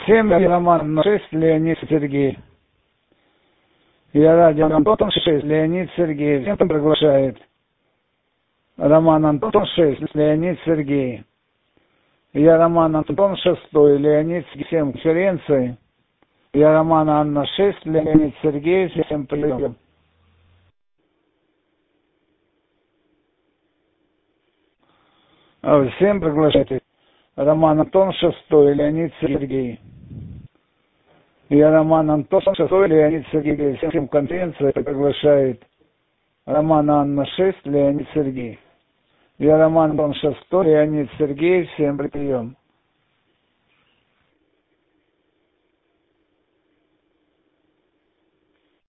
Всем Роман 6, Леонид Сергей. Я радио Антон 6, Леонид Сергей. Всем приглашает. Роман Антон 6, Леонид Сергей. Я Роман Антон 6, Леонид Сергей. Всем конференции. Я Роман Анна 6, Леонид Сергей. Всем прием. Всем приглашайте. Роман Антон 6, Леонид Сергей. Я Роман Антон 6, Леонид Сергей. Всем конференции приглашает. Роман Анна 6, Леонид Сергей. Я Роман Антон 6, Леонид Сергей. Всем прием.